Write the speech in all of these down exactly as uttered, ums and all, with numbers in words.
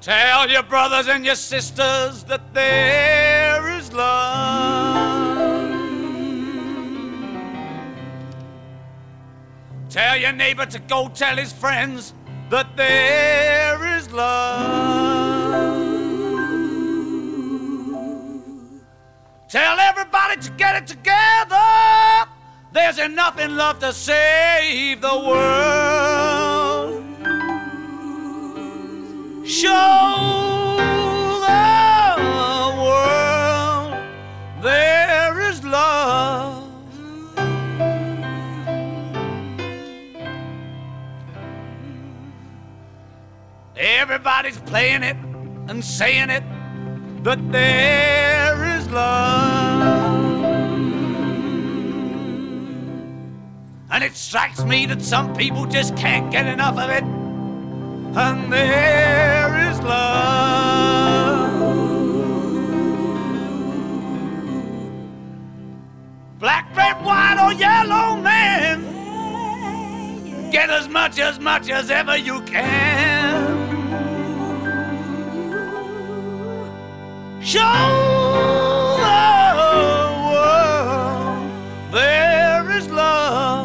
Tell your brothers and your sisters that there is love. Tell your neighbor to go tell his friends that there is love. Tell everybody to get it together. There's enough in love to save the world. Show the world there is love. Everybody's playing it and saying it, that there is love. And it strikes me that some people just can't get enough of it. And there is love. Black, red, white, or yellow man, get as much, as much as ever you can. Show the world there is love.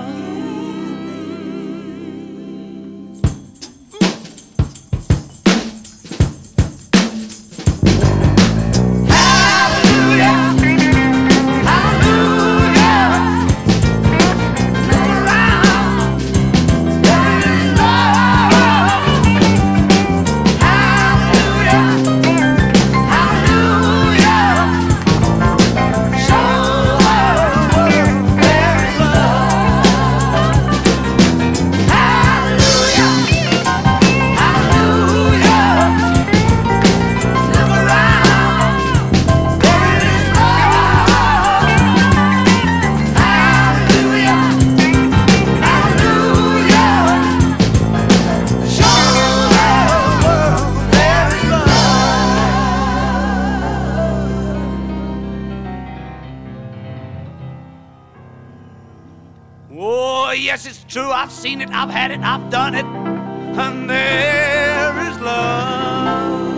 Oh, yes, it's true. I've seen it, I've had it, I've done it. And there is love.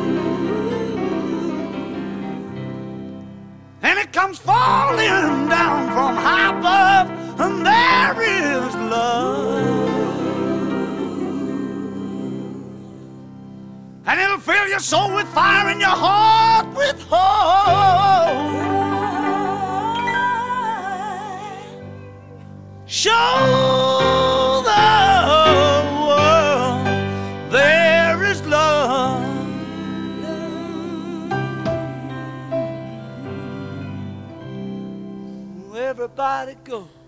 And it comes falling down from high above. And there is love. And it'll fill your soul with fire and your heart with hope. Show the world there is love. Everybody go.